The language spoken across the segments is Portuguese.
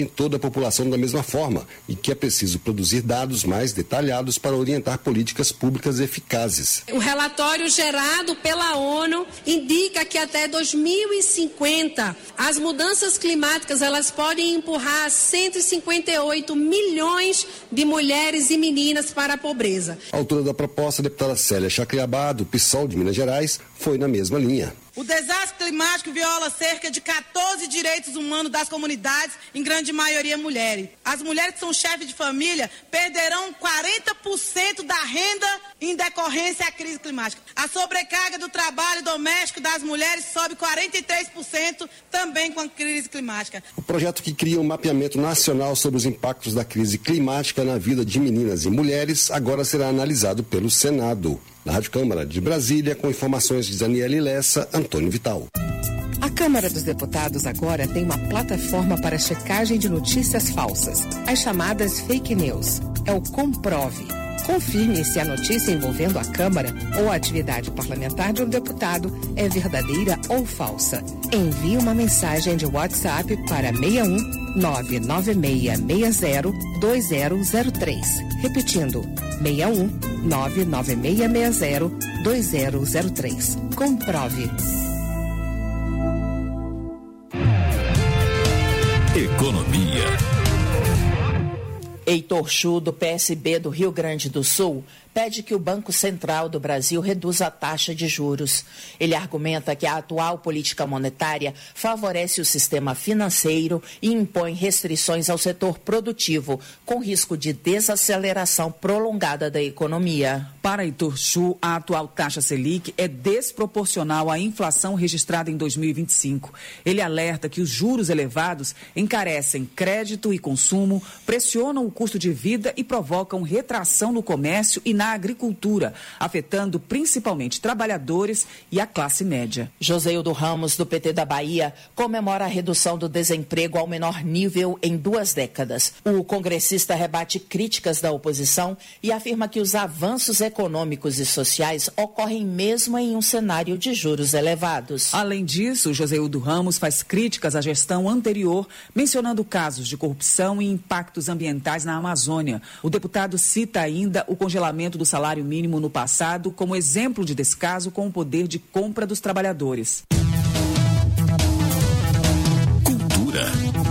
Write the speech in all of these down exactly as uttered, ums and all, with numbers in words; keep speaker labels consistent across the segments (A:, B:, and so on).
A: em toda a população da mesma forma e que é preciso produzir dados mais detalhados para orientar políticas públicas eficazes.
B: O relatório gerado pela ONU indica que até dois mil e cinquenta as mudanças climáticas elas podem empurrar cento e cinquenta e oito milhões de mulheres e meninas para a pobreza.
A: A autora da proposta, a deputada Célia Chacriabá, do PSOL de Minas Gerais, foi na mesma linha.
C: O desastre climático viola cerca de quatorze direitos humanos das comunidades, em grande maioria mulheres. As mulheres que são chefes de família perderão quarenta por cento da renda em decorrência à crise climática. A sobrecarga do trabalho doméstico das mulheres sobe quarenta e três por cento também com a crise climática.
A: O projeto que cria um mapeamento nacional sobre os impactos da crise climática na vida de meninas e mulheres agora será analisado pelo Senado. Na Rádio Câmara de Brasília, com informações de Daniela Lessa, Antônio Vital.
D: A Câmara dos Deputados agora tem uma plataforma para checagem de notícias falsas, as chamadas fake news. É o Comprove. Confirme se a notícia envolvendo a Câmara ou a atividade parlamentar de um deputado é verdadeira ou falsa. Envie uma mensagem de WhatsApp para seis um nove nove seis seis zero dois zero zero três. Repetindo, seis um nove nove seis seis zero dois zero zero três. Comprove.
E: Economia.
F: Heitor Chu, do P S B do Rio Grande do Sul, pede que o Banco Central do Brasil reduza a taxa de juros. Ele argumenta que a atual política monetária favorece o sistema financeiro e impõe restrições ao setor produtivo, com risco de desaceleração prolongada da economia.
G: Para Heitor Chu, a atual taxa Selic é desproporcional à inflação registrada em dois mil e vinte e cinco. Ele alerta que os juros elevados encarecem crédito e consumo, pressionam o custo de vida e provocam retração no comércio e na agricultura, afetando principalmente trabalhadores e a classe média.
F: Joseildo Ramos, do P T da Bahia, comemora a redução do desemprego ao menor nível em duas décadas. O congressista rebate críticas da oposição e afirma que os avanços econômicos e sociais ocorrem mesmo em um cenário de juros elevados.
G: Além disso, Joseildo Ramos faz críticas à gestão anterior, mencionando casos de corrupção e impactos ambientais na Amazônia. O deputado cita ainda o congelamento do salário mínimo no passado como exemplo de descaso com o poder de compra dos trabalhadores.
E: Cultura.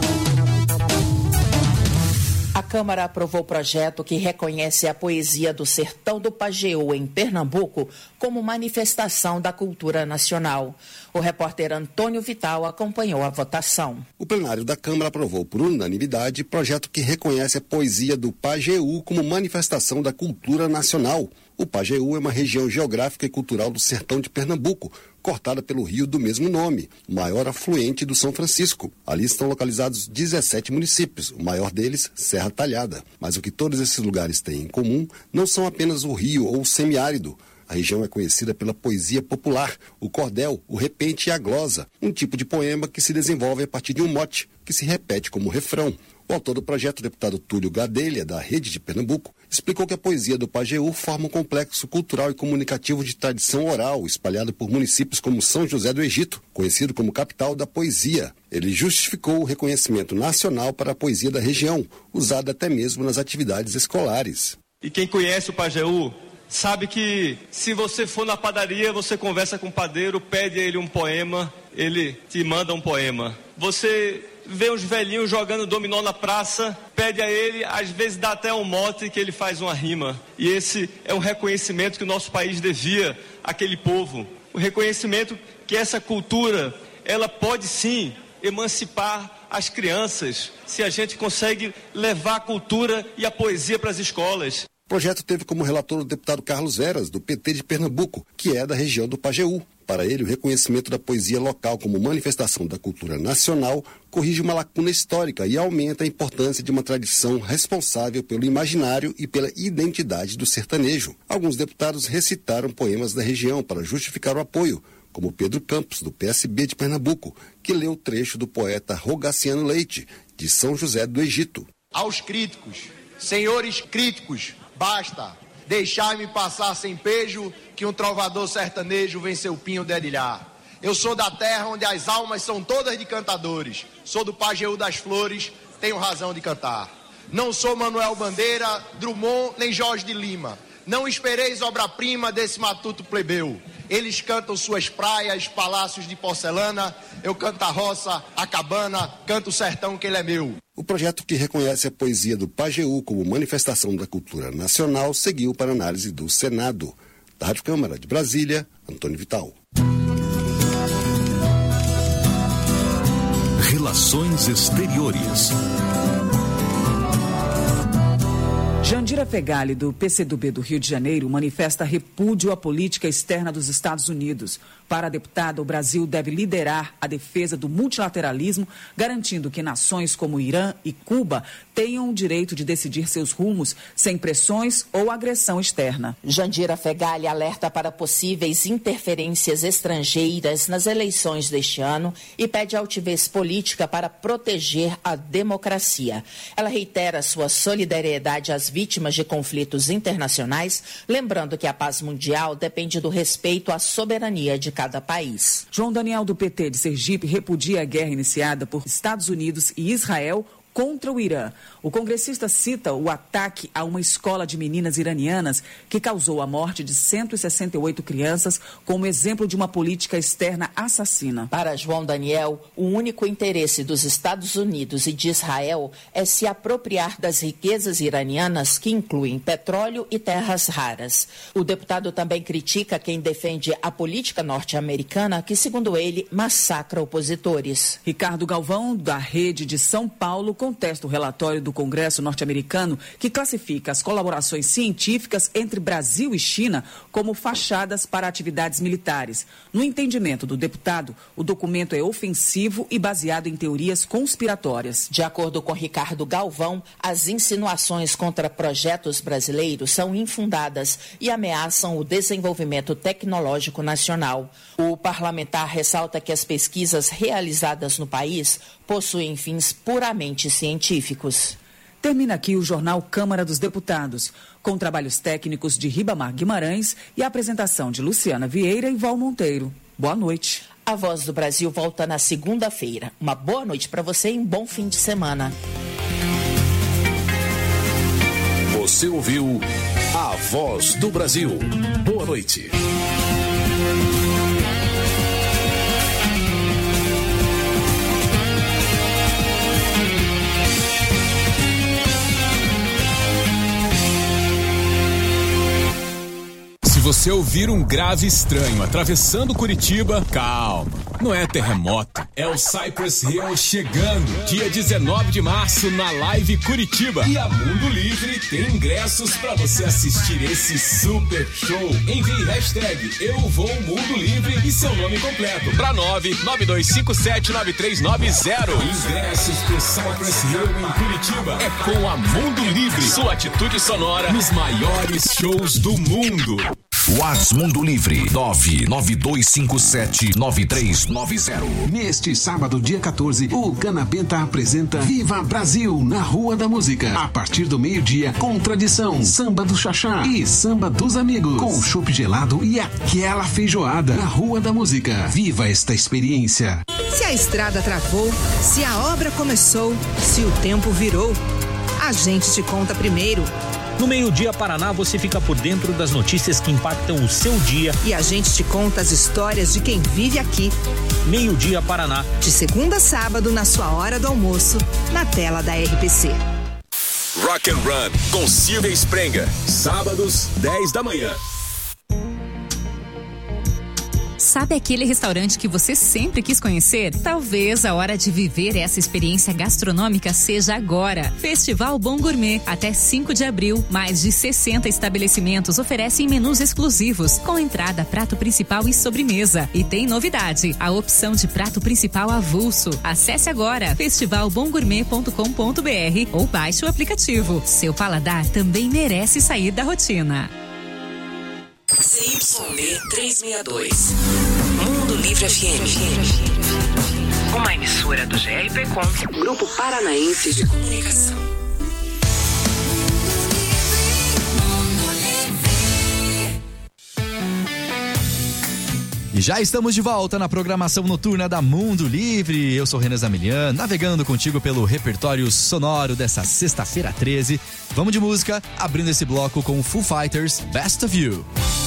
F: A Câmara aprovou o projeto que reconhece a poesia do Sertão do Pajeú, em Pernambuco, como manifestação da cultura nacional. O repórter Antônio Vital acompanhou a votação.
A: O plenário da Câmara aprovou por unanimidade projeto que reconhece a poesia do Pajeú como manifestação da cultura nacional. O Pajeú é uma região geográfica e cultural do sertão de Pernambuco, cortada pelo rio do mesmo nome, o maior afluente do São Francisco. Ali estão localizados dezessete municípios, o maior deles, Serra Talhada. Mas o que todos esses lugares têm em comum não são apenas o rio ou o semiárido. A região é conhecida pela poesia popular, o cordel, o repente e a glosa, um tipo de poema que se desenvolve a partir de um mote, que se repete como refrão. O autor do projeto, o deputado Túlio Gadelha, da Rede de Pernambuco, explicou que a poesia do Pajeú forma um complexo cultural e comunicativo de tradição oral, espalhado por municípios como São José do Egito, conhecido como capital da poesia. Ele justificou o reconhecimento nacional para a poesia da região, usada até mesmo nas atividades escolares.
H: E quem conhece o Pajeú sabe que se você for na padaria, você conversa com o padeiro, pede a ele um poema, ele te manda um poema. Você vê uns velhinhos jogando dominó na praça, pede a ele, às vezes dá até um mote que ele faz uma rima. E esse é um reconhecimento que o nosso país devia àquele povo. O reconhecimento que essa cultura, ela pode sim emancipar as crianças, se a gente consegue levar a cultura e a poesia para as escolas.
A: O projeto teve como relator o deputado Carlos Veras, do P T de Pernambuco, que é da região do Pajeú. Para ele, o reconhecimento da poesia local como manifestação da cultura nacional corrige uma lacuna histórica e aumenta a importância de uma tradição responsável pelo imaginário e pela identidade do sertanejo. Alguns deputados recitaram poemas da região para justificar o apoio, como Pedro Campos, do P S B de Pernambuco, que leu o trecho do poeta Rogaciano Leite, de São José do Egito.
I: Aos críticos, senhores críticos, basta, deixai-me passar sem pejo, que um trovador sertanejo vem seu pinho dedilhar. Eu sou da terra onde as almas são todas de cantadores, sou do Pajeú das Flores, tenho razão de cantar. Não sou Manuel Bandeira, Drummond, nem Jorge de Lima. Não espereis obra-prima desse matuto plebeu. Eles cantam suas praias, palácios de porcelana. Eu canto a roça, a cabana, canto o sertão que ele é meu.
A: O projeto que reconhece a poesia do Pajeú como manifestação da cultura nacional seguiu para análise do Senado. Da Rádio Câmara de Brasília, Antônio Vital.
E: Relações Exteriores.
G: Jandira Fegali, do P C do B do Rio de Janeiro, manifesta repúdio à política externa dos Estados Unidos. Para a deputada, o Brasil deve liderar a defesa do multilateralismo, garantindo que nações como Irã e Cuba tenham o direito de decidir seus rumos sem pressões ou agressão externa.
F: Jandira Fegali alerta para possíveis interferências estrangeiras nas eleições deste ano e pede altivez política para proteger a democracia. Ela reitera sua solidariedade às vítimas de conflitos internacionais, lembrando que a paz mundial depende do respeito à soberania de cada país.
G: João Daniel, do P T de Sergipe, repudia a guerra iniciada por Estados Unidos e Israel contra o Irã. O congressista cita o ataque a uma escola de meninas iranianas que causou a morte de cento e sessenta e oito crianças como exemplo de uma política externa assassina.
F: Para João Daniel, o único interesse dos Estados Unidos e de Israel é se apropriar das riquezas iranianas que incluem petróleo e terras raras. O deputado também critica quem defende a política norte-americana que, segundo ele, massacra opositores.
G: Ricardo Galvão, da Rede de São Paulo, contesta o relatório do Congresso norte-americano que classifica as colaborações científicas entre Brasil e China como fachadas para atividades militares. No entendimento do deputado, o documento é ofensivo e baseado em teorias conspiratórias.
F: De acordo com Ricardo Galvão, as insinuações contra projetos brasileiros são infundadas e ameaçam o desenvolvimento tecnológico nacional. O parlamentar ressalta que as pesquisas realizadas no país possuem fins puramente científicos.
G: Termina aqui o jornal Câmara dos Deputados, com trabalhos técnicos de Ribamar Guimarães e a apresentação de Luciana Vieira e Val Monteiro. Boa noite.
F: A Voz do Brasil volta na segunda-feira. Uma boa noite para você e um bom fim de semana.
E: Você ouviu A Voz do Brasil. Boa noite.
J: Se você ouvir um grave estranho atravessando Curitiba, calma, não é terremoto, é o Cypress Hill chegando, dia dezenove de março na Live Curitiba. E a Mundo Livre tem ingressos para você assistir esse super show. Envie hashtag Eu Vou Mundo Livre e seu nome completo para nove nove dois cinco sete nove três nove zero. Ingressos pro Cypress Hill em Curitiba é com a Mundo Livre, sua atitude sonora nos maiores shows do mundo.
E: Whats Mundo Livre nove nove dois cinco sete nove três nove zero.
K: Neste sábado, dia quatorze, o Canabenta apresenta Viva Brasil na Rua da Música. A partir do meio-dia, com tradição, samba do Xaxá e samba dos amigos, com chopp gelado e aquela feijoada na Rua da Música. Viva esta experiência.
L: Se a estrada travou, se a obra começou, se o tempo virou, a gente te conta primeiro.
M: No Meio-Dia Paraná, você fica por dentro das notícias que impactam o seu dia.
L: E a gente te conta as histórias de quem vive aqui.
M: Meio-Dia Paraná.
L: De segunda a sábado, na sua hora do almoço, na tela da R P C.
J: Rock and Run, com Silvia Sprenga. Sábados, dez da manhã.
N: Sabe aquele restaurante que você sempre quis conhecer? Talvez a hora de viver essa experiência gastronômica seja agora. Festival Bom Gourmet. Até cinco de abril, mais de sessenta estabelecimentos oferecem menus exclusivos, com entrada, prato principal e sobremesa. E tem novidade, a opção de prato principal avulso. Acesse agora festival bom gourmet ponto com ponto b r ou baixe o aplicativo. Seu paladar também merece sair da rotina.
O: C Y B trezentos e sessenta e dois. Mundo Livre F M. Uma emissora do G R P Com, Grupo Paranaense de Comunicação.
P: Já estamos de volta na programação noturna da Mundo Livre. Eu sou Renan Zamilian, navegando contigo pelo repertório sonoro dessa sexta-feira treze. Vamos de música, abrindo esse bloco com Foo Fighters, Best of You.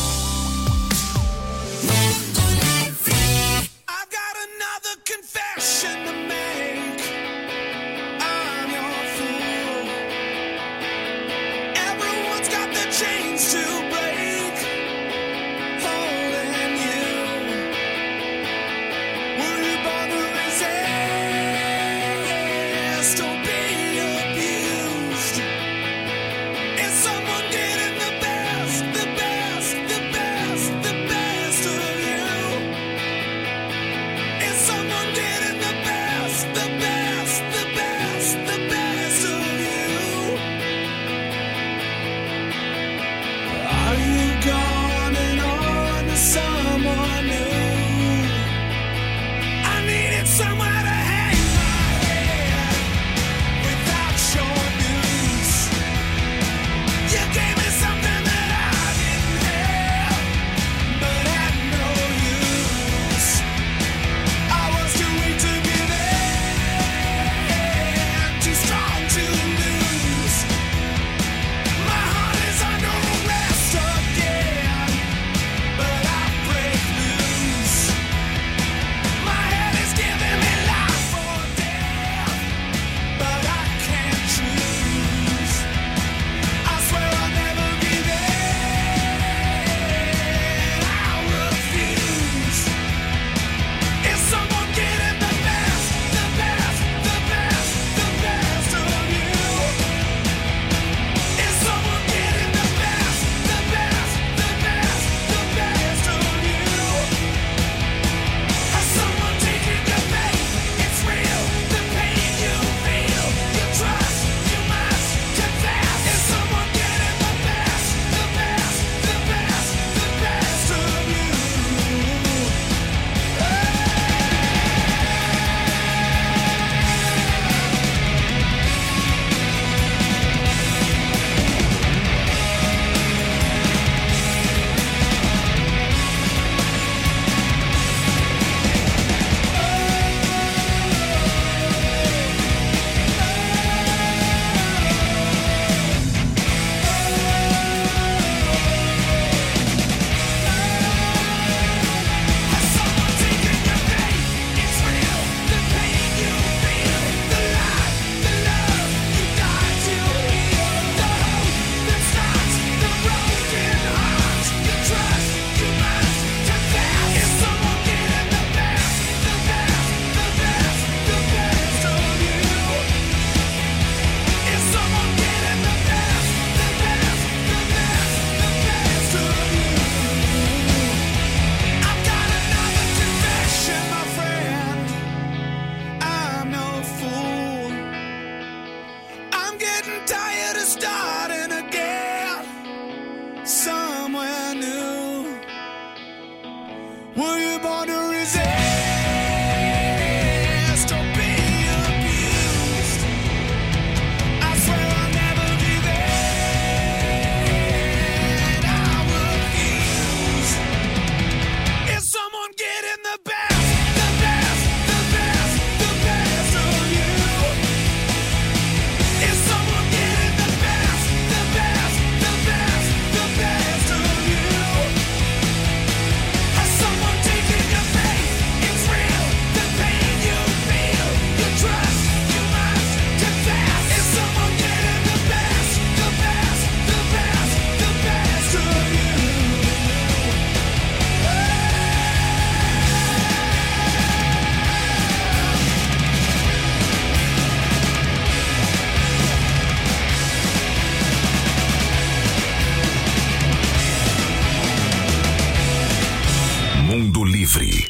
E: Mundo Livre.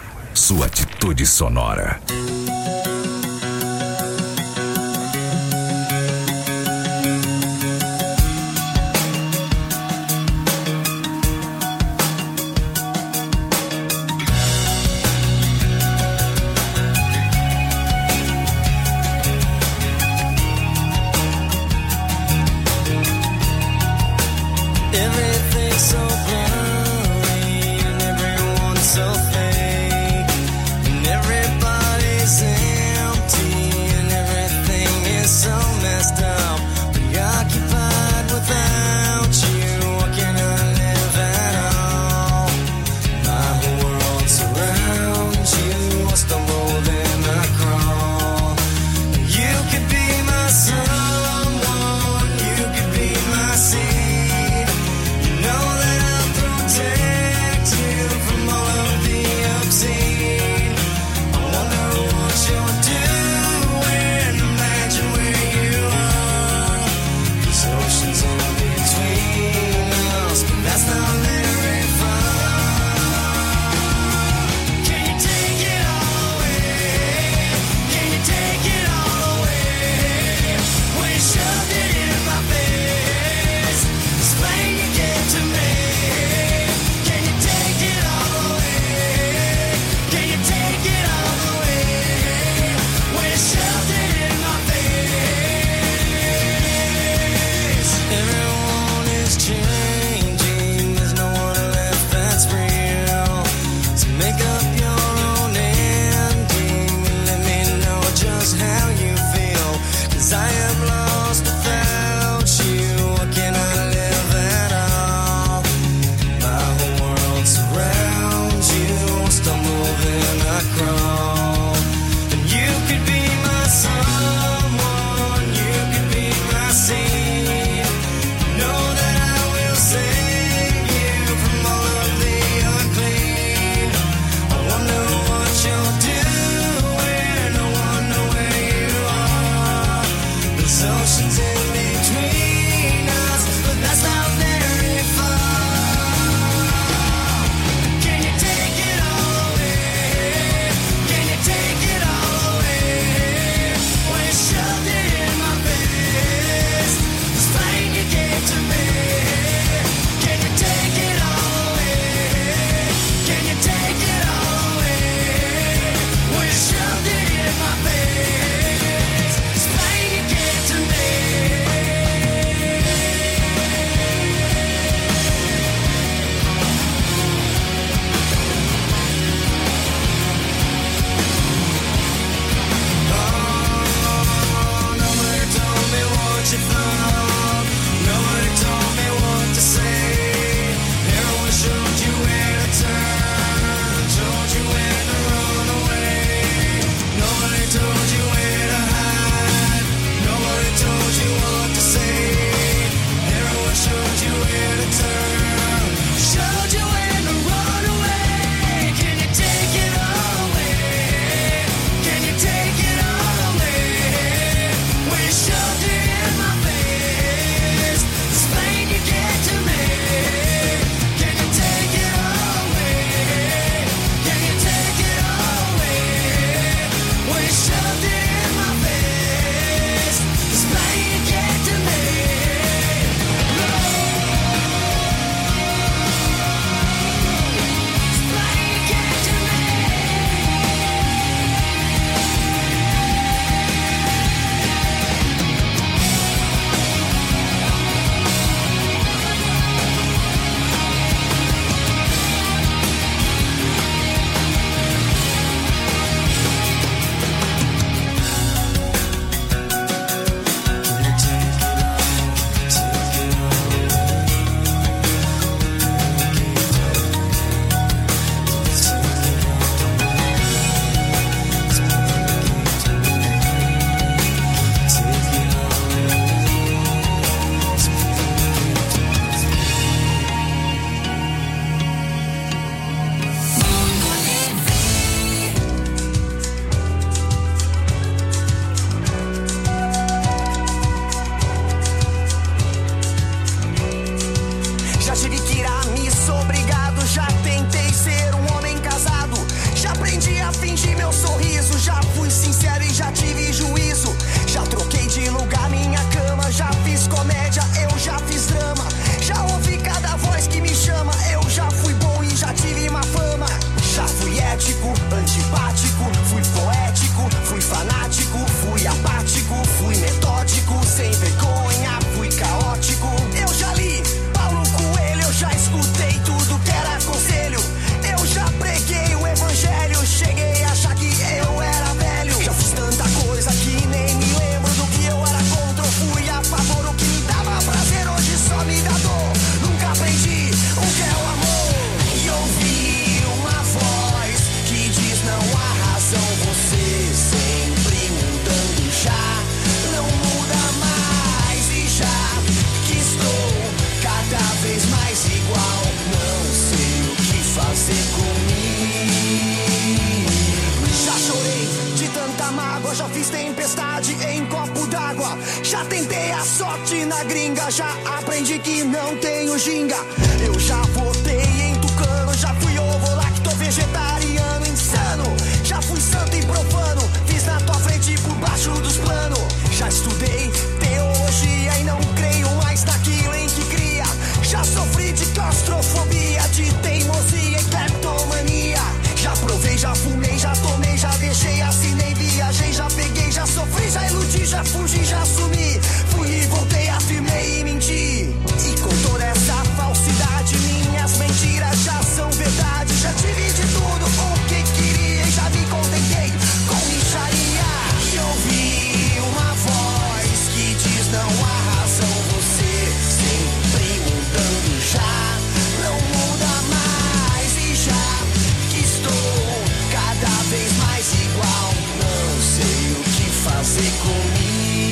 E: Sua atitude sonora.
Q: Everything's so boring, everyone's so messed up, preoccupied without you. What can I live at all? My whole world surrounds you. I stumble, then I crawl. You could be my someone, you could be my seed. You know that I'll protect you from all of the obscene. I wonder what you're doing, imagine where you are. There's oceans in between us, but that's not very far. Can you take it all away? Can you take it all away? When you shoved it in my face, explain you get to me. Can you take it all away? Can you take it all away? When you shoved it in my face. Everyone is changing, there's no one left that's real. So make up your own ending and let me know just how you feel. Cause I am lost without you. What can I live at all? My whole world surrounds you. I stumble, then I crawl. And you could be my someone, you could be my seed. Know that I will save you from all of the unclean. I wonder what you're doing, I wonder where you are. There's oceans in between us, but that's not very far. Can you take it all away? Can you take it all away? When you shoved it in my face, explain you gave to me. Can you take it all away? Can you take it all away? When you shoved it in my face, explain you gave to me.
R: Já tentei a sorte na gringa, já aprendi que não tenho ginga. Eu já votei em Tucano, já fui ovo lacto vegetariano insano. Já fui santo e profano, fiz na tua frente por baixo dos planos. Já estudei teologia e não creio mais naquilo em que cria. Já sofri de claustrofobia, de teimosia e cleptomania. Já provei, já fumei, já tomei, já deixei, assinei, viajei, já peguei, já sofri, já iludi, já fugi, já sumi. Fui e voltei, afirmei e menti. E com toda essa falsidade, minhas mentiras já são verdade. Já tive de tudo o que queria e já me contentei com micharia. E ouvi uma voz que diz não há razão, você sempre mudando já. Não muda mais e já que estou cada vez mais igual. Não sei o que fazer comigo.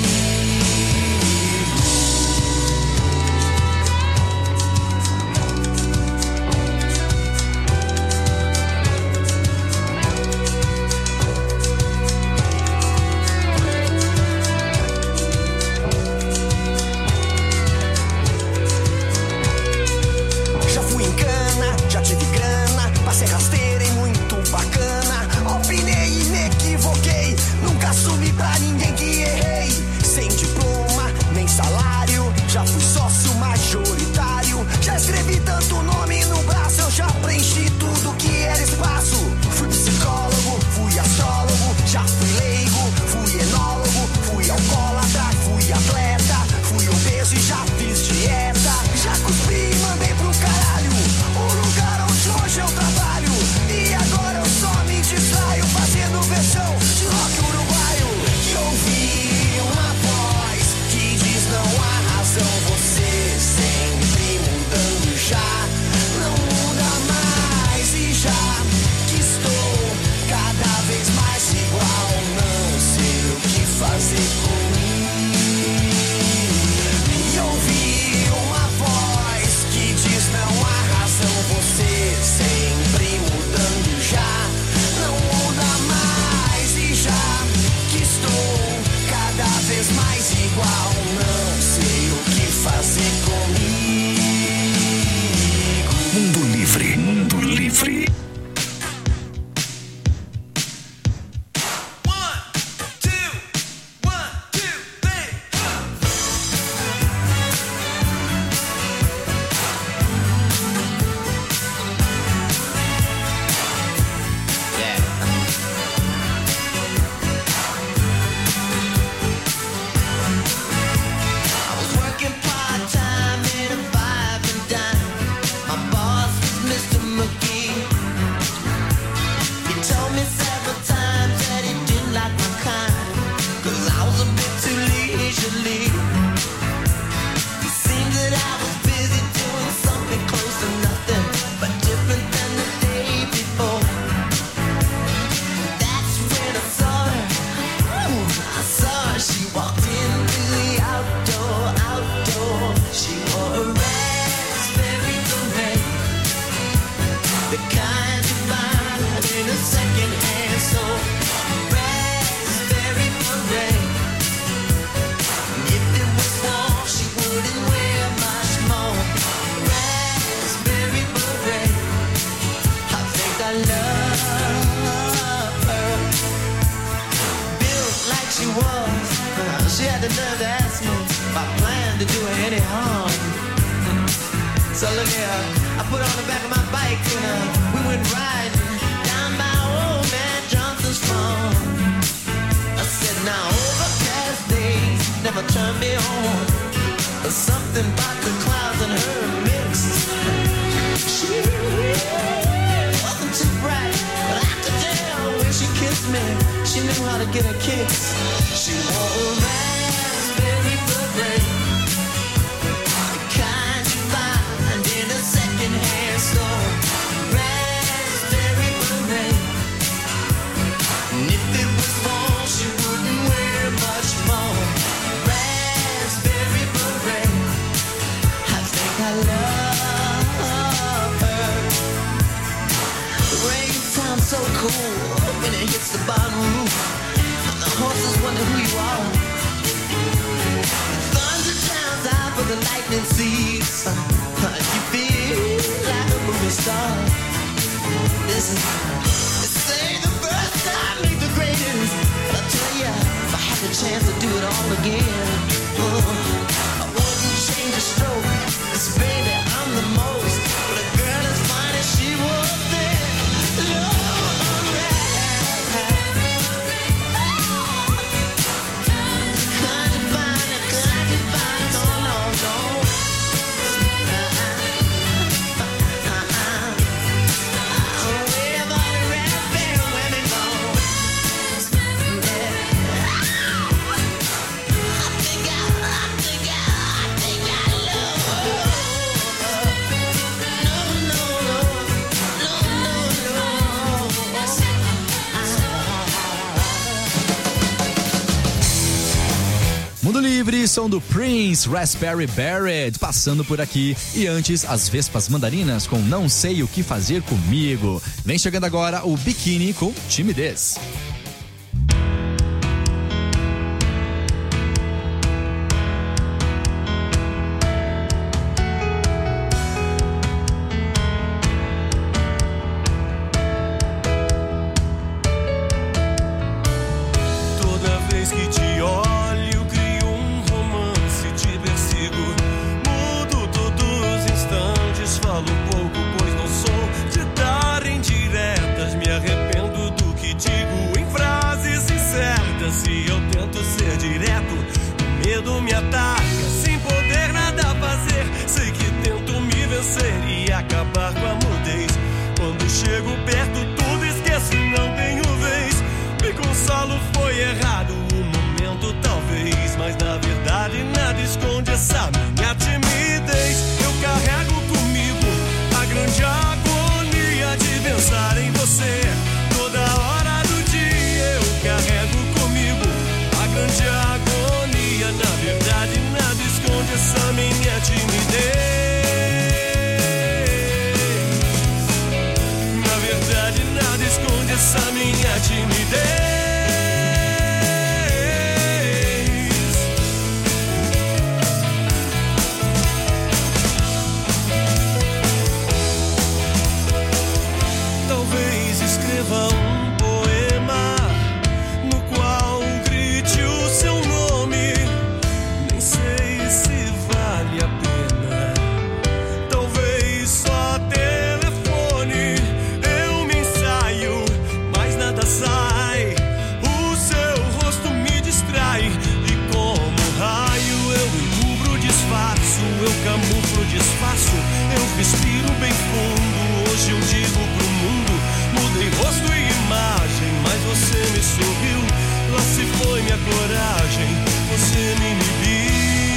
R: Já fui em cana, já tive grana, passei rasteira e muito bacana. Opinei e me equivoquei, nunca assumi pra ninguém que errei. Sem diploma, nem salário, já fui sócio majoritário. Já escrevi tanto nome no braço, eu já preenchi tudo que era espaço. Fui psicólogo, fui astrólogo, já fui leigo, fui enólogo, fui alcoólatra, fui atleta, fui obeso e já fiz dieta. Já cuspi e mandei pro caralho o lugar onde hoje eu trabalho. E agora eu só me distraio fazendo versão de rock uruguaio. E ouvi uma voz que diz não há razão, você sempre mudando já. Não muda mais e já que estou cada vez mais igual. Não sei o que fazer comigo. E ouvi uma voz que diz não há razão, você sempre mudando já. Não muda mais e já que estou cada vez mais igual. Não sei o que fazer comigo.
E: Mundo Livre, Mundo Livre.
R: I was working part-time in a five and dime. My boss was Mister McGee. He told me several times that he didn't like my kind, 'cause I was a bit too leisurely. It seemed that I was busy doing something close to nothing, but different than the day before. That's when I saw her. Ooh, I saw her. She walked into the outdoor, outdoor. She wore a raspberry beret, the kind you find in a second-hand store. Raspberry beret. If it was warm, she wouldn't wear much more. Raspberry beret. I think I love her. Built like she was, she had the nerve to ask me if I planned to do her any harm. So look here, I put her on the back of my bike and uh, we went riding down by old man Johnson's farm. I said, now overcast days never turn me on. There's something about the clouds and her mix. She wasn't too bright, but I could tell when she kissed me, she knew how to get her kicks. She wore a raspberry beret, the kind you find in a second-hand store. Raspberry beret. And if it was warm, she wouldn't wear much more. Raspberry beret. I think I love her. The rain sounds so cool when it hits the barn roof. The horses wonder who you are.
Q: planting seeds. You feel like a movie star. Listen, they say the first time make the greatest. But I tell ya, if I had the chance to do it all again, uh, I wouldn't change a stroke. 'Cause baby, I'm the most. But a girl as fine as she was then, Lord, right. Can't you find it? Can't you find it? No, no, no.
P: Mundo Livre, som do Prince, Raspberry Beret, passando por aqui. E antes, as Vespas Mandarinas com Não Sei O Que Fazer Comigo. Vem chegando agora o Biquíni com Timidez.
Q: Toda vez que te olho, crio um romance, te persigo. Mudo todos os instantes, falo pouco, pois não sou de dar indiretas. Me arrependo do que digo em frases incertas. Se eu tento ser direto, o medo me ataca, sem poder nada fazer. Sei que tento me vencer e acabar com a mudez. Quando chego perto, tudo esqueço, não tenho vez. Me consolo, foi errado o momento talvez, mas na verdade nada esconde essa minha timidez. Eu carrego comigo a grande agonia de pensar em você. Toda hora do dia eu carrego comigo a grande agonia. Na verdade nada esconde essa minha timidez. Na verdade nada esconde essa minha timidez. Talvez escreva um poema no qual grite o seu nome. Nem sei se vale a pena. Talvez só telefone. Eu me ensaio, mas nada sai. O seu rosto me distrai. E como raio eu encubro, disfarço. Eu camuflo, disfarço. Eu respiro bem fundo. Hoje eu digo pro mundo, mudei rosto e imagem, mas você me sorriu. Lá se foi minha coragem, você me inibiu.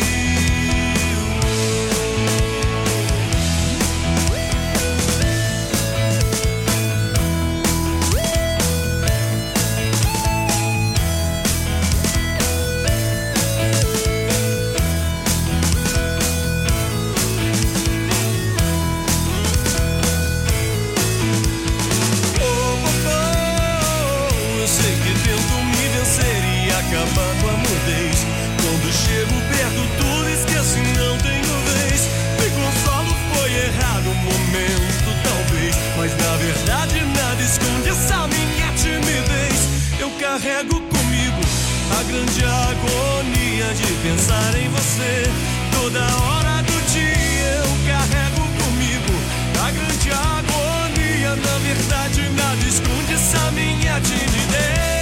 Q: Eu sei que tento me vencer e acabar com a mudez. Quando chego perto, tudo esqueço e não tenho vez. Me consolo, foi errado o momento, talvez, mas na verdade nada esconde essa minha timidez. Eu carrego comigo a grande agonia de pensar em você. Toda hora do dia eu carrego comigo a grande agonia. Na verdade nada esconde essa minha timidez.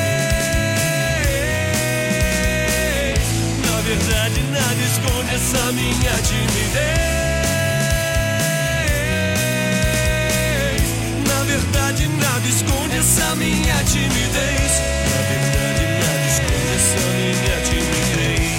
Q: Na verdade nada esconde essa minha timidez. Na verdade nada esconde essa minha timidez. Na verdade nada esconde essa minha timidez.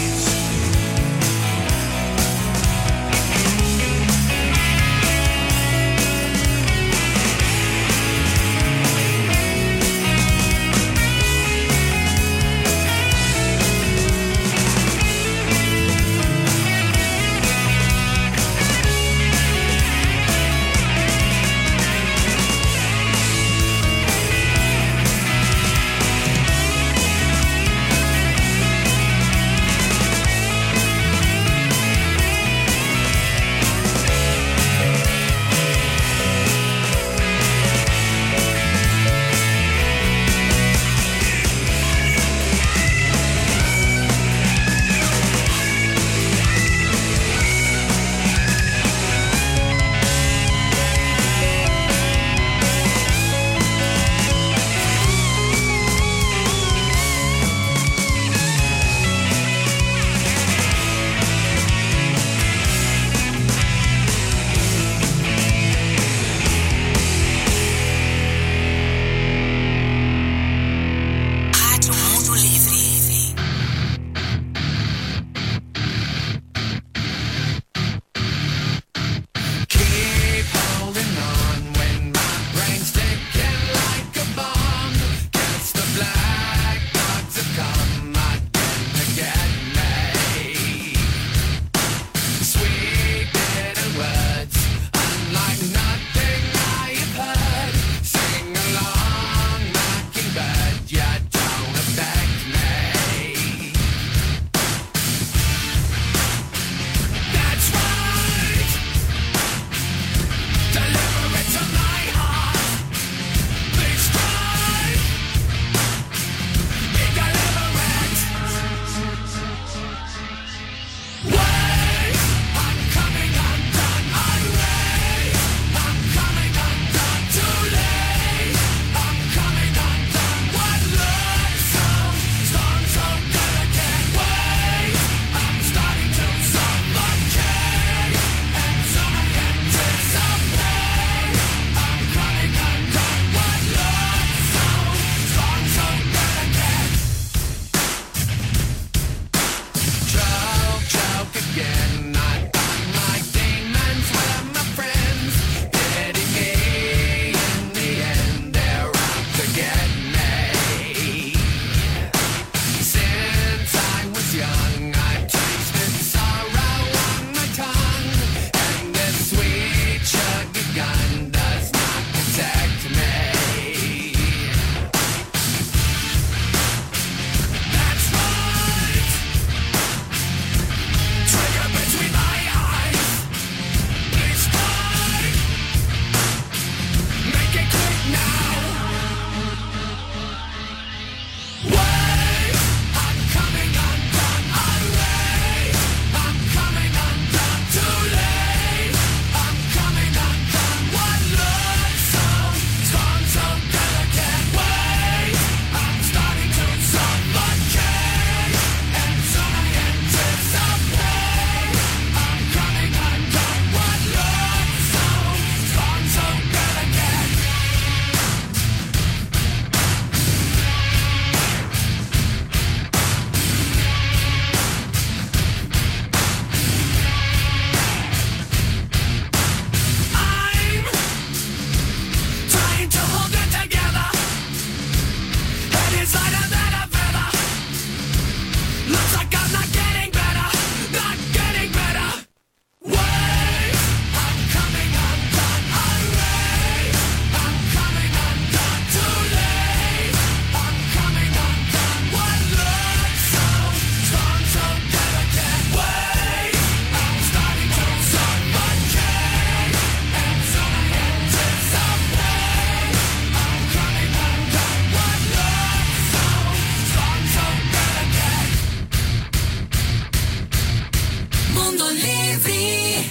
Q: Livre.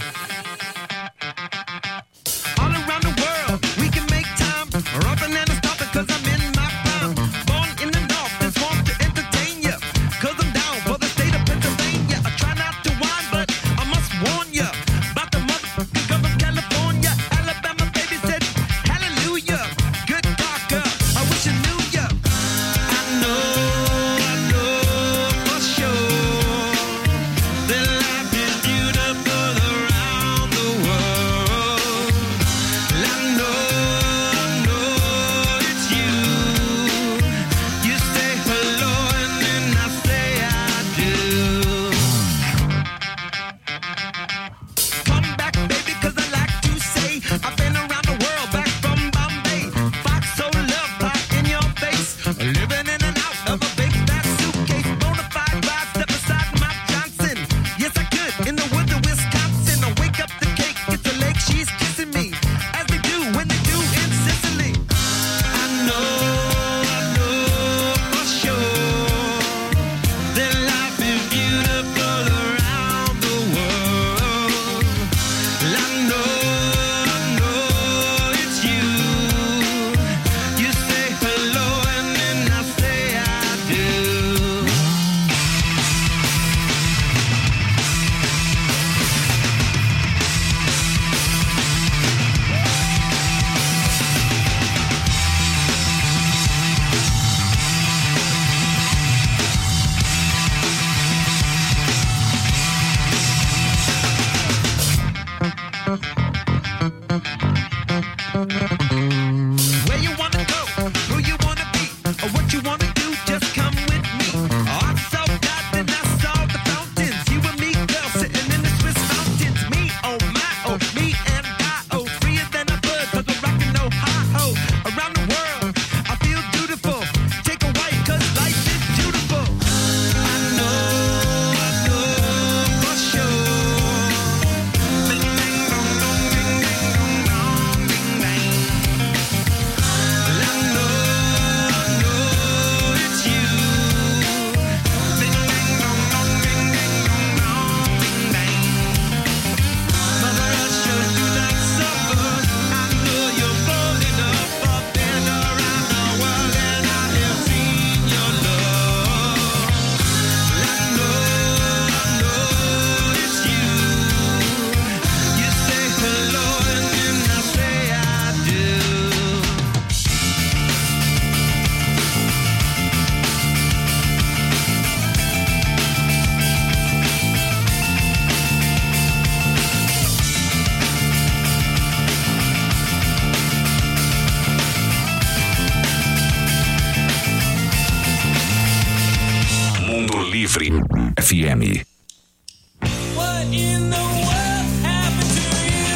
S: All around the world, we can make time. Rockin' and stoppin' cause I'm in my prime. Born in the north, this want to entertain ya. Cause I'm down for the state of Pennsylvania. I try not to whine, but I must warn ya. About the motherfucking gulf of California. Alabama baby said, hallelujah. Good God, girl, I wish I knew ya. I know, I know for sure that life is beautiful around the world. I know, I know it's you. You say hello and then I say I do. Come back, baby, cause I like to say I've been around the world, back from Bombay. Fox so love pie in your face. Living in and out of a big fat suitcase. Bonafide ride, step beside Mike Johnson. Yes, I could, in the woods of Wisconsin. I wake up the cake, it's a lake, she's kissing me. As they do when they do in Sicily. I know, I know for sure that life is beautiful around the world. I know, I know it's you. You say hello and then I say I do. Where you wanna go, who you wanna be, or what you wanna do, just come with me. Oh, I'm so glad that I saw the fountains. You and me, girl, sitting in the Swiss mountains. Me, oh my, oh, me and I, oh, freer than a bird, cause we're rockin' Ohio. Around the world, I feel beautiful. Take a white, cause life is beautiful. I know, I know for sure. Ding, ding, dong, dong, ding, ding, dong, dong, ding, dang. I know, I know it's you. Ding, ding, dong, dong, ding, ding, dong, dong, ding, dang. Mother Russia, do not suffer. I know you're falling up, up and around the world, and I have seen your love. I know, I know it's you. You say hello and then I say I do.
E: Mundo Livre F M.
Q: What in the world happened to you?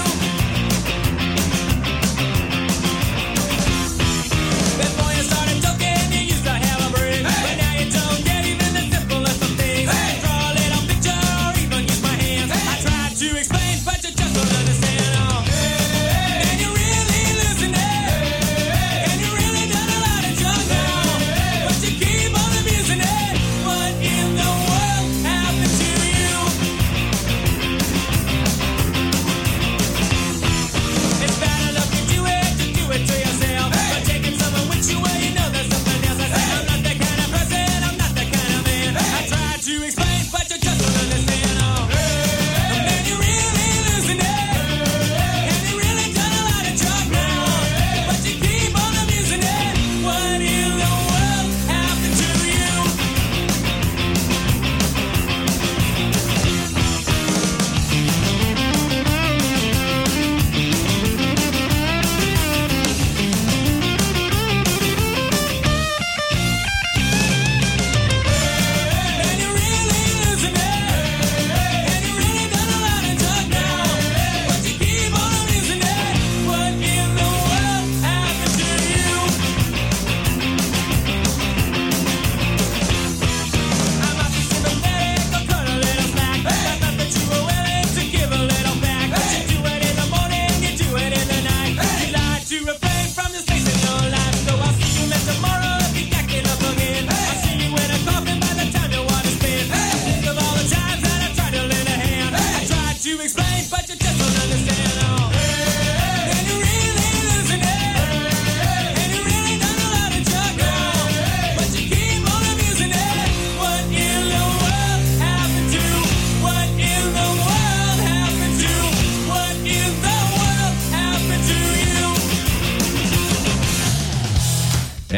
Q: Before you started talking, you used to have a brain, but now you don't get even the simplest of things. Draw a little picture or even use my hands. I tried to explain, but you just don't understand. Oh. Can you really listen? Can you really done a lot of junk now? But you keep on abusing it. What in the world happened to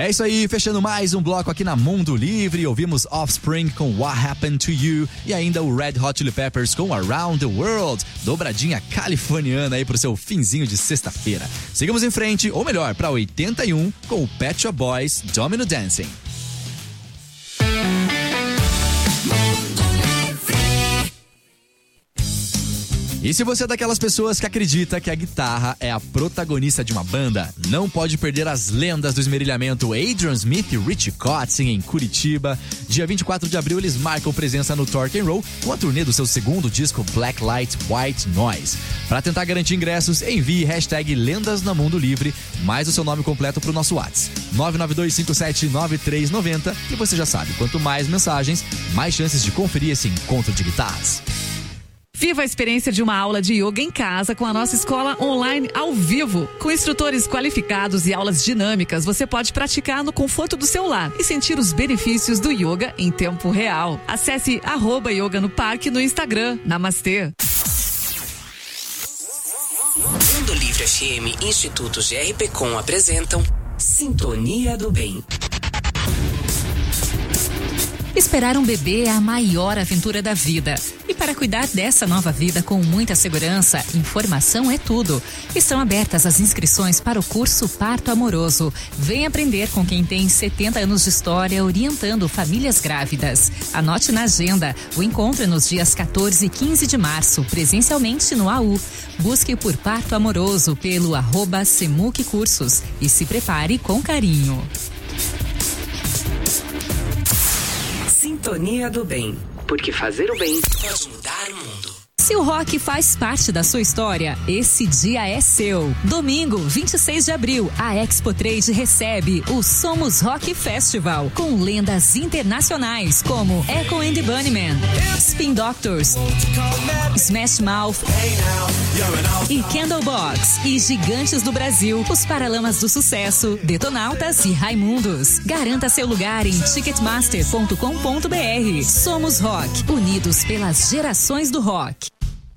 P: É isso aí, fechando mais um bloco aqui na Mundo Livre. Ouvimos Offspring com What Happened to You e ainda o Red Hot Chili Peppers com Around the World. Dobradinha californiana aí pro seu finzinho de sexta-feira. Sigamos em frente, ou melhor, pra oitenta e um com o Pet Shop Boys Domino Dancing. E se você é daquelas pessoas que acredita que a guitarra é a protagonista de uma banda, não pode perder as lendas do esmerilhamento Adrian Smith e Richie Kotzen em Curitiba. Dia vinte e quatro de abril eles marcam presença no Torque and Roll com a turnê do seu segundo disco Black Light White Noise. Para tentar garantir ingressos, envie hashtag Lendas na Mundo Livre, mais o seu nome completo pro nosso WhatsApp nove nove dois cinco sete nove três nove zero e você já sabe, quanto mais mensagens, mais chances de conferir esse encontro de guitarras.
T: Viva a experiência de uma aula de yoga em casa com a nossa escola online ao vivo. Com instrutores qualificados e aulas dinâmicas, você pode praticar no conforto do seu lar e sentir os benefícios do yoga em tempo real. Acesse arroba yoga no parque no Instagram. Namastê.
O: Mundo Livre F M e Instituto G R P Com apresentam Sintonia do Bem.
N: Esperar um bebê é a maior aventura da vida. E para cuidar dessa nova vida com muita segurança, informação é tudo. Estão abertas as inscrições para o curso Parto Amoroso. Vem aprender com quem tem setenta anos de história orientando famílias grávidas. Anote na agenda. O encontro é nos dias quatorze e quinze de março, presencialmente no A U. Busque por Parto Amoroso pelo arroba Semuc Cursos e se prepare com carinho.
O: Sintonia do Bem, porque fazer o bem pode mudar o mundo.
N: Se o rock faz parte da sua história, esse dia é seu. Domingo, vinte e seis de abril, a Expo Trade recebe o Somos Rock Festival, com lendas internacionais como Echo and the Bunnymen, Spin Doctors, Smash Mouth e Candlebox, e gigantes do Brasil, os Paralamas do Sucesso, Detonautas e Raimundos. Garanta seu lugar em ticketmaster ponto com ponto br. Somos Rock, unidos pelas gerações do rock.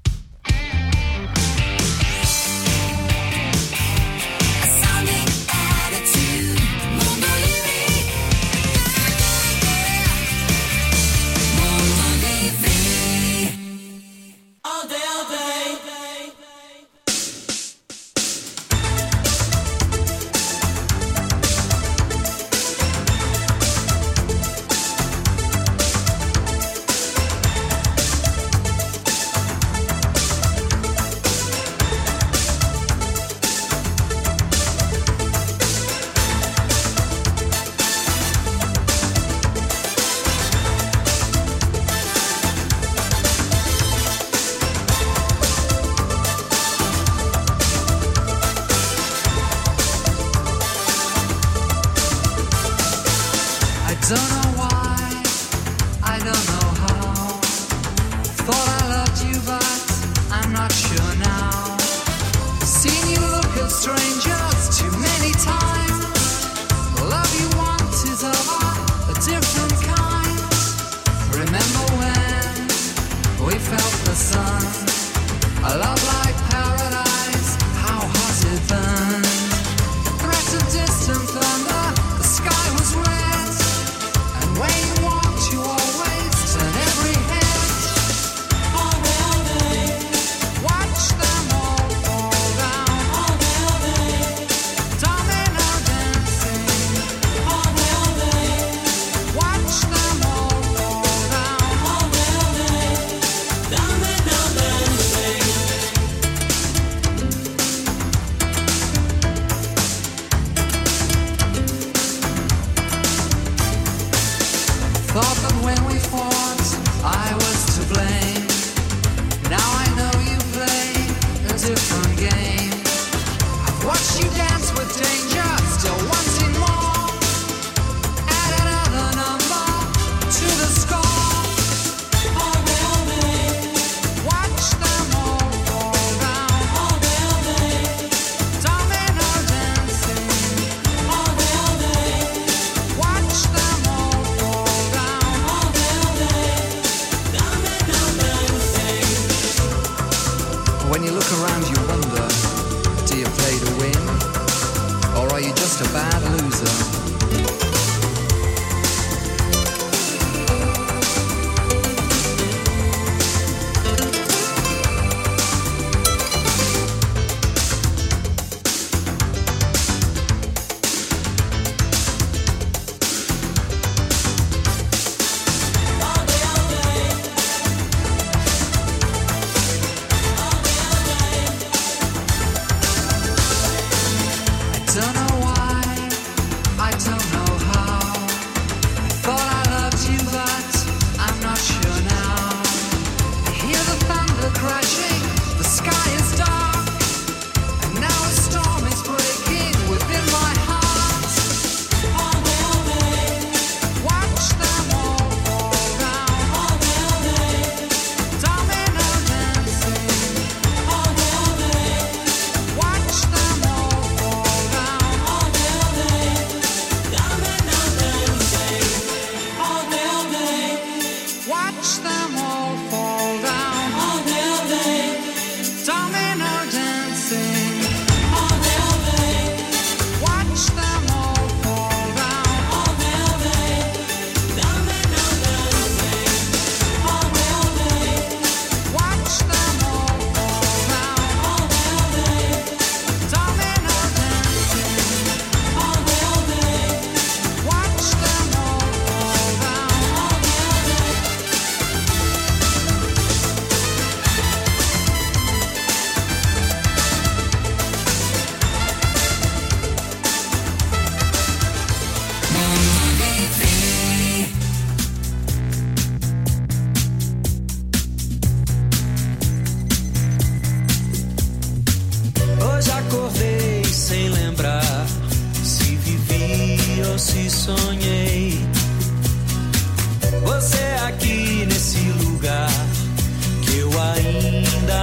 U: When you look around you wonder, do you play to win? Or are you just a bad loser?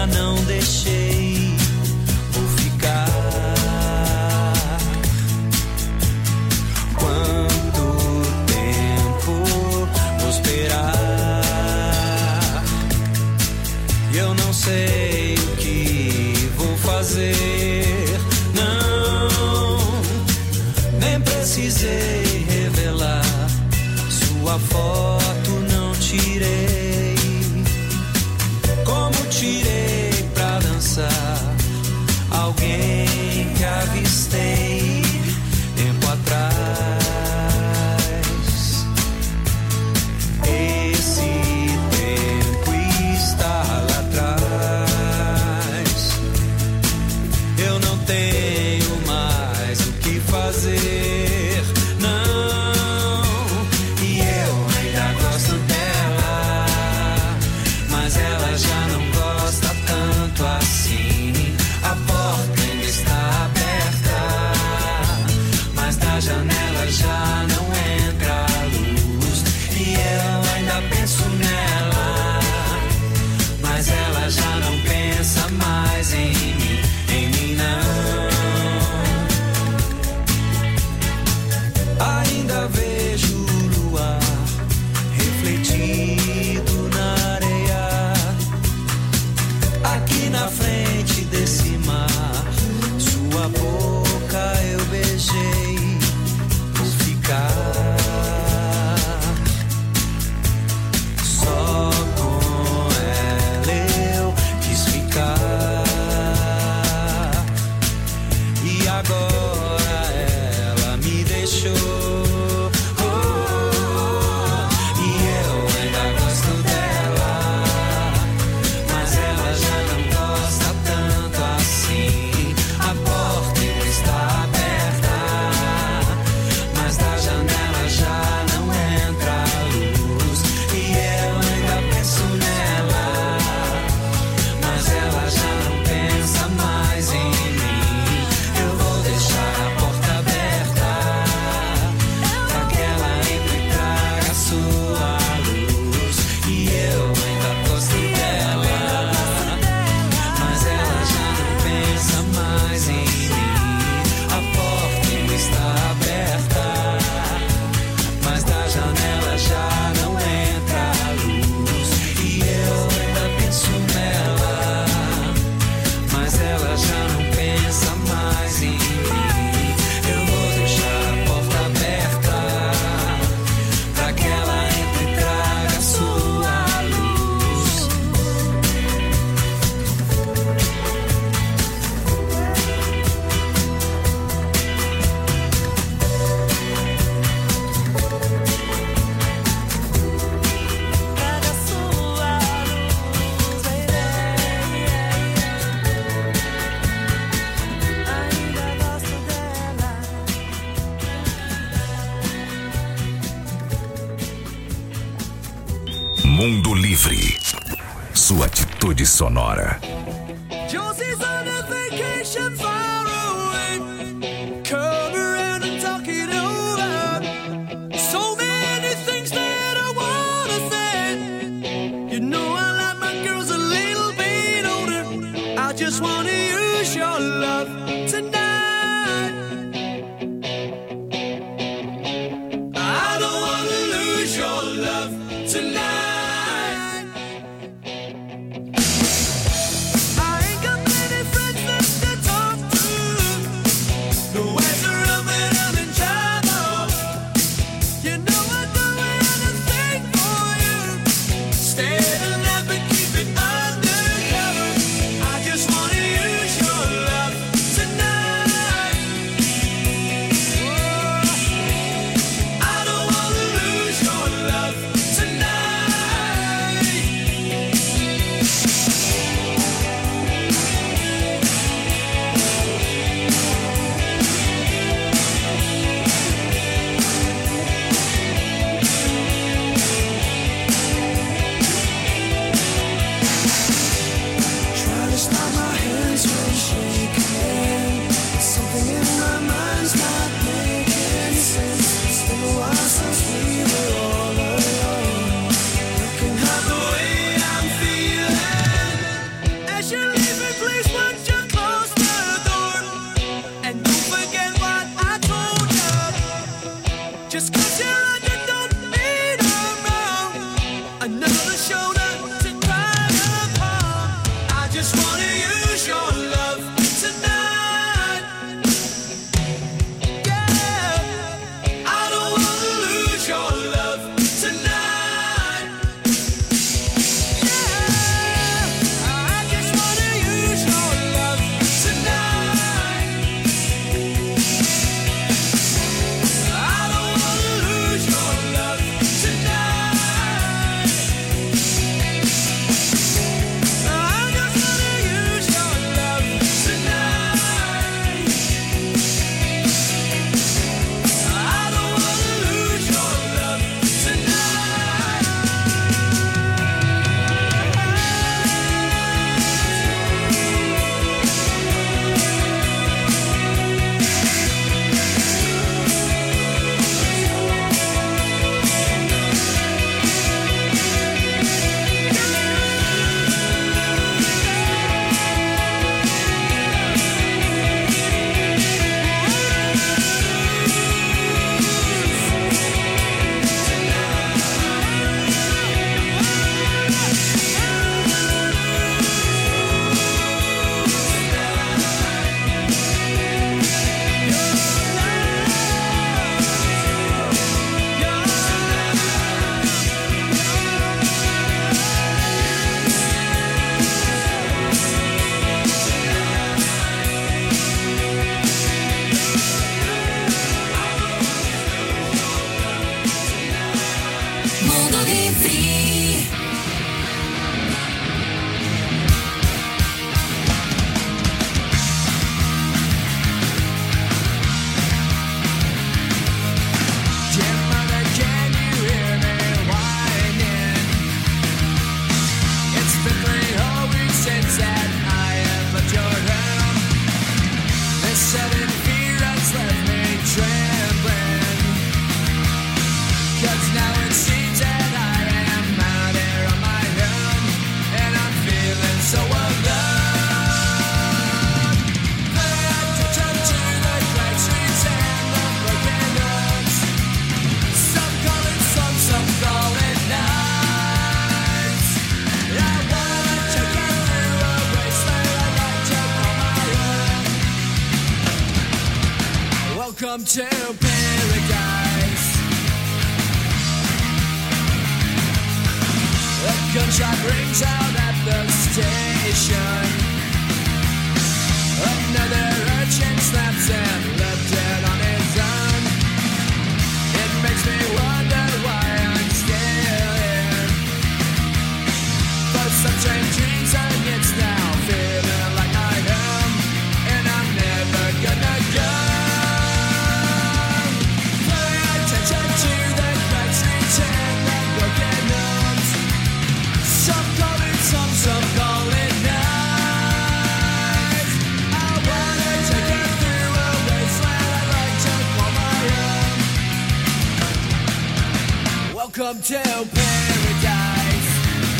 Q: não deixei. Vou ficar. Quanto tempo vou esperar? Eu não sei o que vou fazer. Não, nem precisei revelar. Sua foto não tirei. Como tirei pra dançar alguém que avistei tempo atrás. Esse tempo está lá atrás. Eu não tenho mais o que fazer, não. E eu ainda gosto dela, mas ela já não gosta tanto assim. A porta ainda está aberta, mas da janela já não entra a luz. E eu ainda penso nela, mas ela já não pensa mais em mim, em mim não. Ainda vejo o luar refletido na areia, aqui na frente desse mar. Sua boca eu beijei. Vou ficar só com ela, eu quis ficar. E agora ela me deixou. Oh, e eu ainda gosto dela, mas ela já não gosta tanto assim. A porta ainda está aberta, mas da janela já não entra a luz. E eu ainda penso nela, mas ela já não pensa mais em mim. Eu vou deixar a porta aberta pra que ela entre e traga sua luz. E eu ainda gosto dela, mas ela já não pensa mais em mim. A porta ainda está aberta, mas da janela já não entra a luz. E eu ainda penso nela, mas ela já não pensa mais em mim. Eu vou deixar a porta aberta pra que ela entre e traga sua luz. Traga sua luz, ainda gosto dela.
E: Mundo Livre. Sua atitude sonora.
Q: Josie's on a vacation far away. Come around and talk it over. So many things that I wanna say. You know I like my girls a little bit older. I just wanna use your love tonight. I don't wanna lose your love tonight. I ain't got many friends left to talk to. No ways around when I'm in trouble. You know I'd do anything for you. Stay alive and keep it undercover. I just wanna use your love tonight. since that I have left your home. This sudden fear has left me trembling, 'cause now it seems that I am out here on my own, and I'm feeling so alone. Pay attention to the cracked streets and the broken homes. Some call it sun, some call it nights. I wanna take you through a wasteland I'd like to call my own. Welcome to paradise. A gunshot rings out at the station. Another urchin snaps and left dead on his own. It makes me wonder why I'm still here. For some strange reason it's now feeling like my home, and I'm never gonna go. Pay attention to the cracked streets and the broken homes. Some call it some, some call it nights. I wanna take you through a wasteland I'd like to call my own. Welcome to paradise.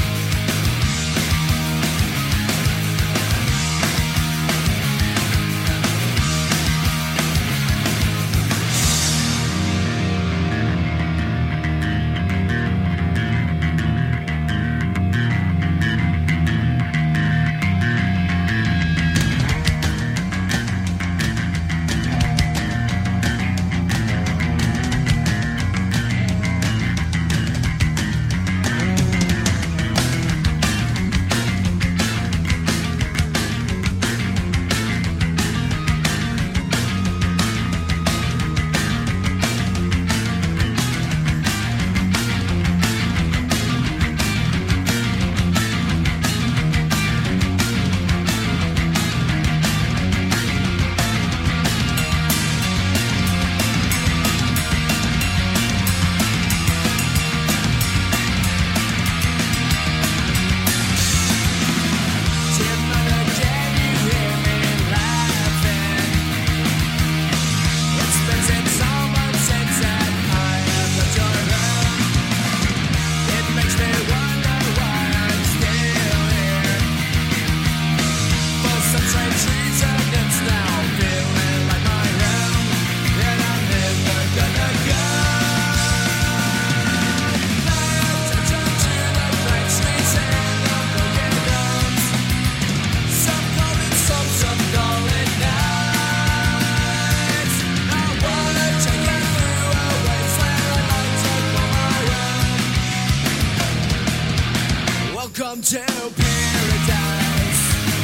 Q: Welcome to paradise.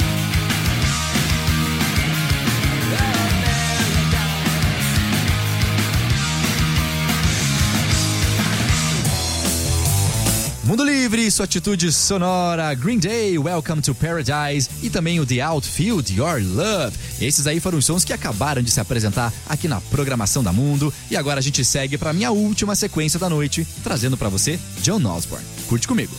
P: Mundo Livre, sua atitude sonora, Green Day, Welcome to Paradise e também o The Outfield, Your Love. Esses aí foram os sons que acabaram de se apresentar aqui na programação da Mundo. E agora a gente segue para minha última sequência da noite, trazendo para você John Osborne. Curte comigo.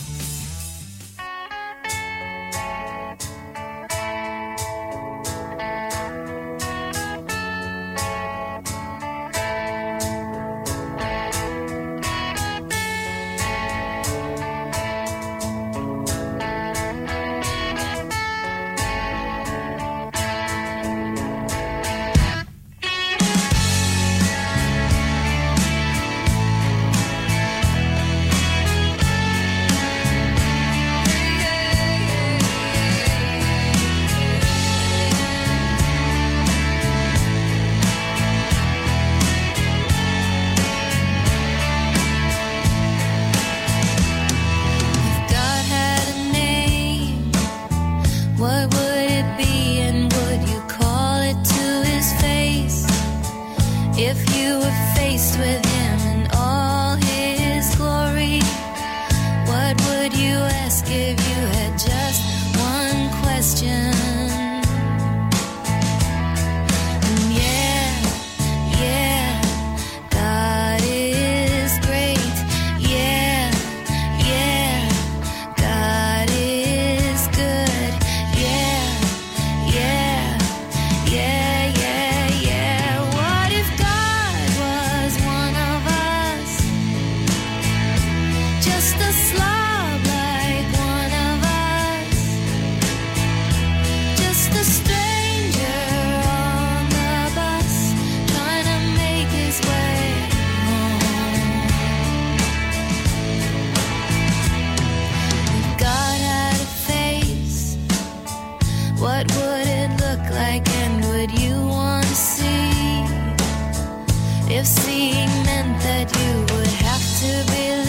B: What would it look like and would you want to see? If seeing meant that you would have to believe